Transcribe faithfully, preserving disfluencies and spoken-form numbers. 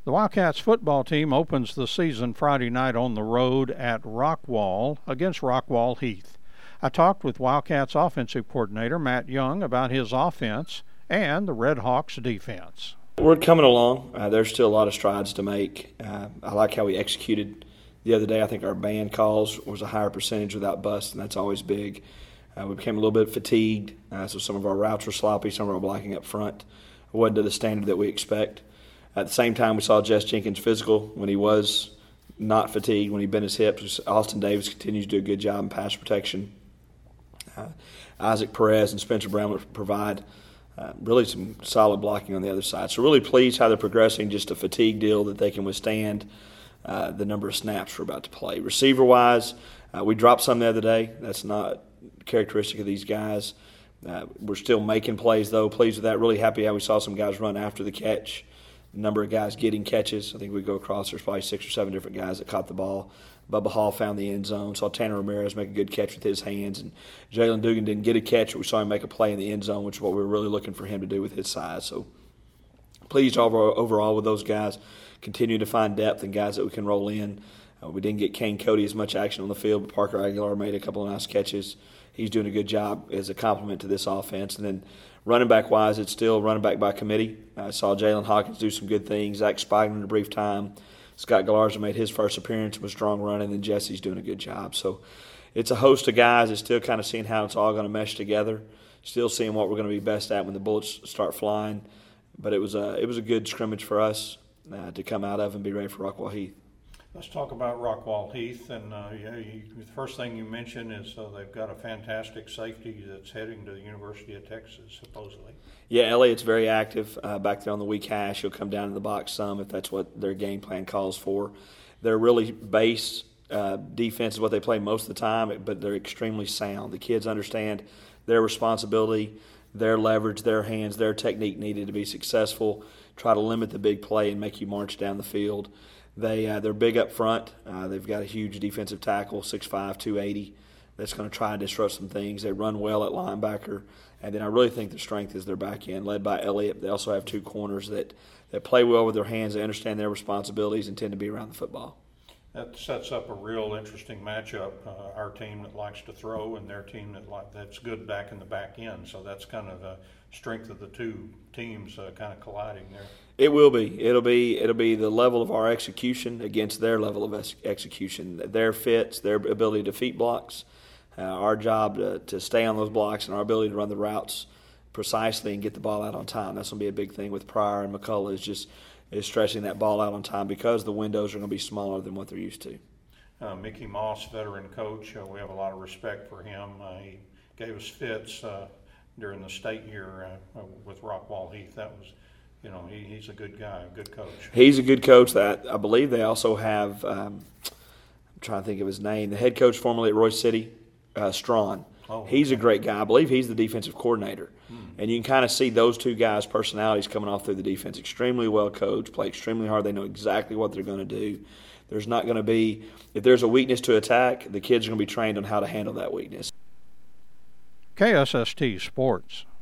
The Wildcats football team opens the season Friday night on the road at Rockwall against Rockwall Heath. I talked with Wildcats offensive coordinator Matt Young about his offense and the Red Hawks defense. We're coming along. Uh, there's still a lot of strides to make. Uh, I like how we executed the other day. I think our band calls was a higher percentage without busts, and that's always big. Uh, we became a little bit fatigued, uh, so some of our routes were sloppy, some of our blocking up front wasn't to the standard that we expect. At the same time, we saw Jess Jenkins physical when he was not fatigued, when he bent his hips. Austin Davis continues to do a good job in pass protection. Uh, Isaac Perez and Spencer Brown would provide uh, really some solid blocking on the other side. So really pleased how they're progressing, just a fatigue deal that they can withstand uh, the number of snaps we're about to play. Receiver-wise, uh, we dropped some the other day. That's not characteristic of these guys. Uh, we're still making plays, though. Pleased with that. Really happy how we saw some guys run after the catch. Number of guys getting catches. I think we go across, there's probably six or seven different guys that caught the ball. Bubba Hall found the end zone. Saw Tanner Ramirez make a good catch with his hands. And Jalen Dugan didn't get a catch, but we saw him make a play in the end zone, which is what we were really looking for him to do with his size. So pleased overall with those guys. Continue to find depth and guys that we can roll in. Uh, we didn't get Kane Cody as much action on the field, but Parker Aguilar made a couple of nice catches. He's doing a good job as a complement to this offense. And then running back-wise, it's still running back by committee. I saw Jalen Hawkins do some good things. Zach Spiden in a brief time. Scott Galarza made his first appearance, was strong running, and Jesse's doing a good job. So it's a host of guys that's still kind of seeing how it's all going to mesh together, still seeing what we're going to be best at when the bullets start flying. But it was a, it was a good scrimmage for us uh, to come out of and be ready for Rockwall Heath. Let's talk about Rockwall Heath. And uh, yeah, you, the first thing you mentioned is uh, they've got a fantastic safety that's heading to the University of Texas, supposedly. Yeah, Elliot's very active uh, back there on the weak hash. He'll come down to the box some if that's what their game plan calls for. They're really base uh, defense is what they play most of the time, but they're extremely sound. The kids understand their responsibility, their leverage, their hands, their technique needed to be successful. Try to limit the big play and make you march down the field. They, uh, they're big up front. Uh, they've got a huge defensive tackle, six five, two eighty, that's going to try and disrupt some things. They run well at linebacker. And then I really think their strength is their back end, led by Elliott. They also have two corners that, that play well with their hands. They understand their responsibilities and tend to be around the football. That sets up a real interesting matchup. Uh, our team that likes to throw and their team that like that's good back in the back end. So that's kind of the strength of the two teams uh, kind of colliding there. It will be. It'll be. It'll be the level of our execution against their level of ex- execution. Their fits, their ability to defeat blocks. Uh, our job to, to stay on those blocks and our ability to run the routes precisely and get the ball out on time. That's going to be a big thing with Pryor and McCullough is just is stretching that ball out on time because the windows are going to be smaller than what they're used to. Uh, Mickey Moss, veteran coach, uh, we have a lot of respect for him. Uh, he gave us fits uh, during the state year uh, with Rockwall Heath. That was, you know, he, he's a good guy, a good coach. He's a good coach. That I believe they also have, um, I'm trying to think of his name, the head coach formerly at Royce City, uh, Strawn. Oh, okay. He's a great guy. I believe he's the defensive coordinator. Hmm. And you can kind of see those two guys' personalities coming off through the defense. Extremely well coached, play extremely hard. They know exactly what they're going to do. There's not going to be, if there's a weakness to attack, the kids are going to be trained on how to handle that weakness. K S S T Sports.